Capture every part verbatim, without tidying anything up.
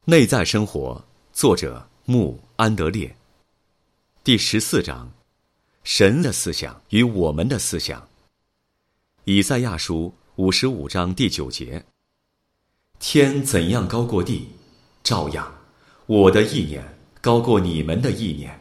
内在生活，作者穆安德烈。第十四章，神的思想与我们的思想。以赛亚书五十五章第九节：天怎样高过地，照样，我的意念高过你们的意念。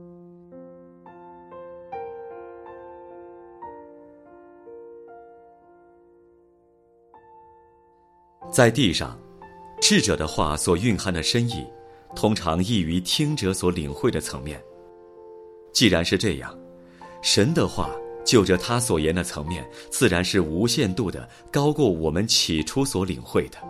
在地上，智者的话所蕴含的深意，通常异于听者所领会的层面。既然是这样，神的话就着他所言的层面，自然是无限度的高过我们起初所领会的。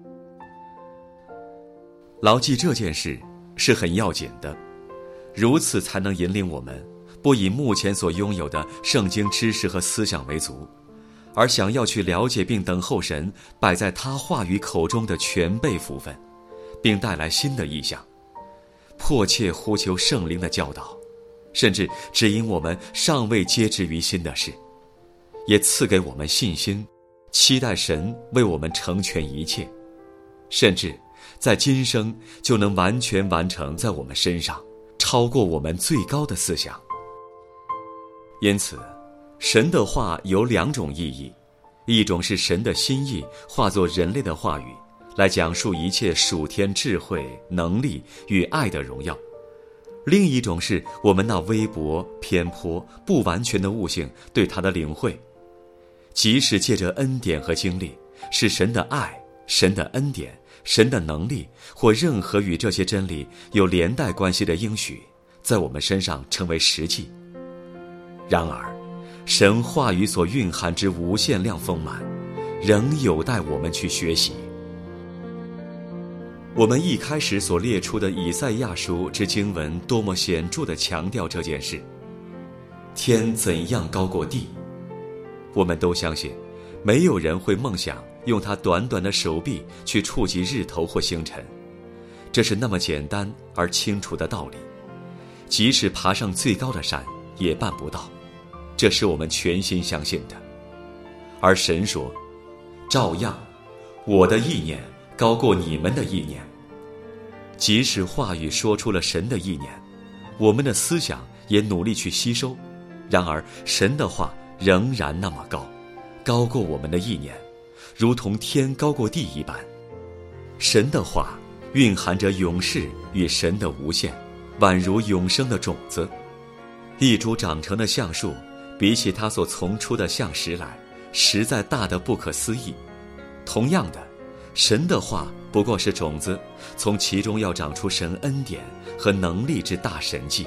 牢记这件事是很要紧的，如此才能引领我们不以目前所拥有的圣经知识和思想为足，而想要去了解并等候神摆在他话语口中的全备福分，并带来新的意象，迫切呼求圣灵的教导，甚至指引我们尚未接知于心的事，也赐给我们信心，期待神为我们成全一切，甚至在今生就能完全完成在我们身上，超过我们最高的思想。因此神的话有两种意义，一种是神的心意化作人类的话语，来讲述一切属天智慧、能力与爱的荣耀；另一种是我们那微薄、偏颇、不完全的悟性对它的领会。即使借着恩典和经历，是神的爱、神的恩典、神的能力或任何与这些真理有连带关系的应许，在我们身上成为实际。然而神话语所蕴含之无限量丰满，仍有待我们去学习。我们一开始所列出的以赛亚书之经文多么显著地强调这件事，天怎样高过地。我们都相信没有人会梦想用他短短的手臂去触及日头或星辰，这是那么简单而清楚的道理，即使爬上最高的山也办不到，这是我们全心相信的。而神说，照样，我的意念高过你们的意念。即使话语说出了神的意念，我们的思想也努力去吸收，然而神的话仍然那么高，高过我们的意念，如同天高过地一般。神的话蕴含着永世与神的无限，宛如永生的种子。一株长成的橡树，比起它所从出的橡实来，实在大得不可思议。同样的，神的话不过是种子，从其中要长出神恩典和能力之大神迹。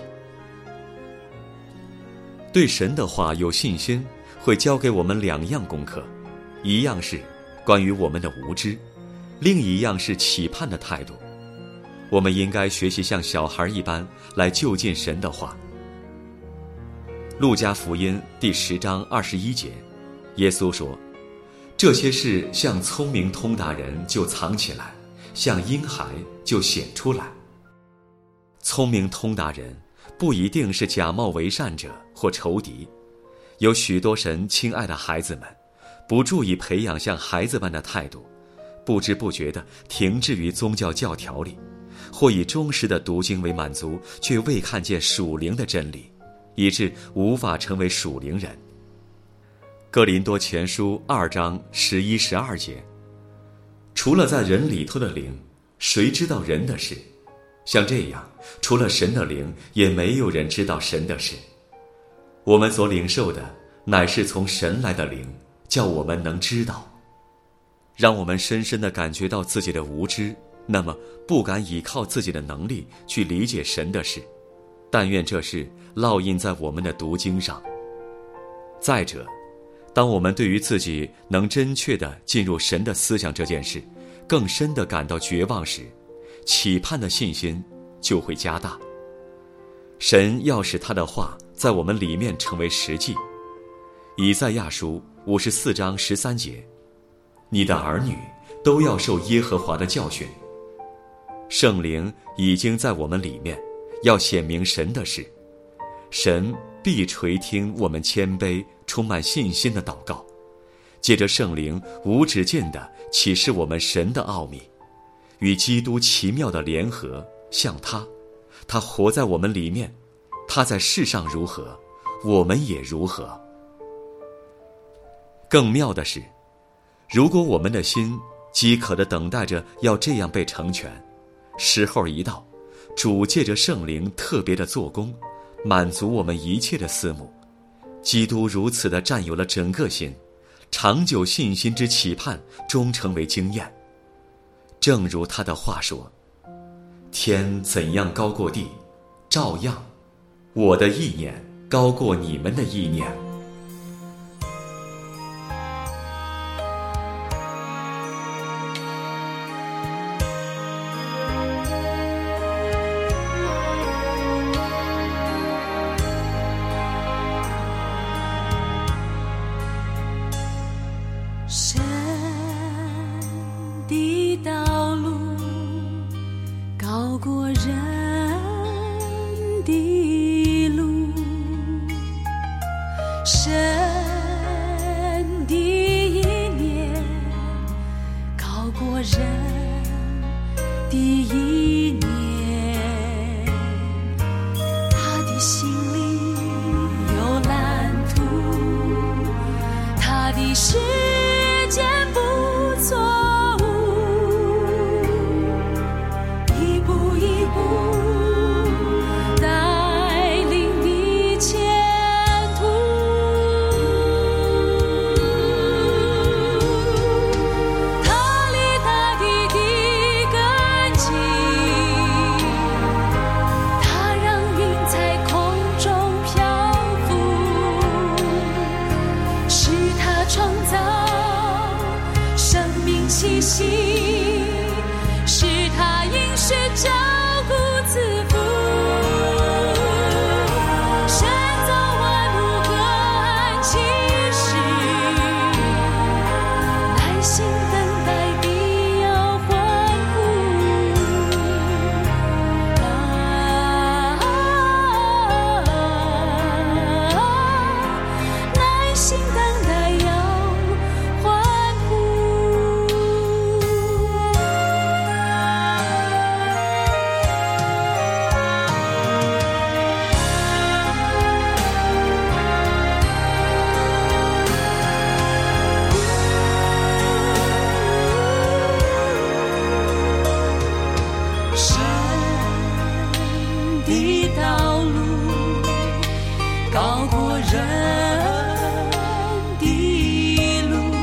对神的话有信心，会教给我们两样功课，一样是关于我们的无知，另一样是期盼的态度。我们应该学习像小孩一般来就近神的话。路加福音第十章二十一节，耶稣说，这些事像聪明通达人就藏起来，像婴孩就显出来。聪明通达人不一定是假冒为善者或仇敌，有许多神亲爱的孩子们，不注意培养像孩子般的态度，不知不觉地停滞于宗教教条里，或以忠实的读经为满足，却未看见属灵的真理，以致无法成为属灵人。哥林多前书二章十一十二节，除了在人里头的灵，谁知道人的事？像这样，除了神的灵，也没有人知道神的事。我们所领受的，乃是从神来的灵，叫我们能知道。让我们深深地感觉到自己的无知，那么不敢依靠自己的能力去理解神的事。但愿这事烙印在我们的读经上。再者，当我们对于自己能真确地进入神的思想这件事，更深地感到绝望时，期盼的信心就会加大。神要使他的话在我们里面成为实际。以赛亚书五十四章十三节，你的儿女都要受耶和华的教训。圣灵已经在我们里面，要显明神的事。神必垂听我们谦卑充满信心的祷告，借着圣灵无止境地启示我们神的奥秘， 与基督奇妙的联合，像他，他活在我们里面，他在世上如何，我们也如何。更妙的是，如果我们的心饥渴地等待着要这样被成全，时候一到，主借着圣灵特别的做工，满足我们一切的思慕。基督如此地占有了整个心，长久信心之期盼终成为经验。正如他的话说，天怎样高过地，照样我的意念高过你们的意念。 神的道路高过人的路，神的意念高过人的意念，他的心里有蓝图，他的事见不错误，一步一步带领你前途。他立大地的根基，他让云在空中漂浮，是他创造生命气息，是他应许照顾自负，神造万物各按其时，耐心等待必要欢呼，啊，耐心等待要欢呼。神的道路高过人的路，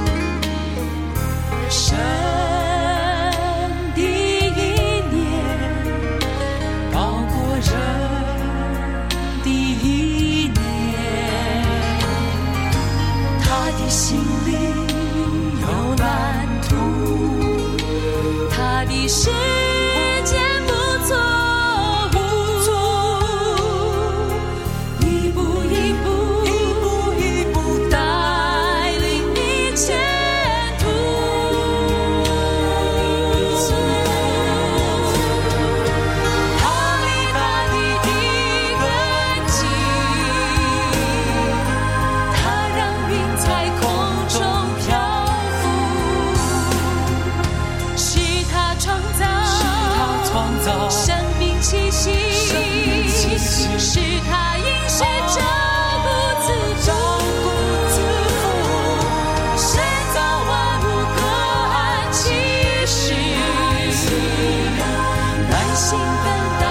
神的意念高过人的意念，他的心里有蓝图，他的世界不错误，一步一步一步一步带领你前途。他立大地的根基，他让云在空中漂浮，是他创造生命气息，是他应许照顾自负，神造万物各按其时，耐心等待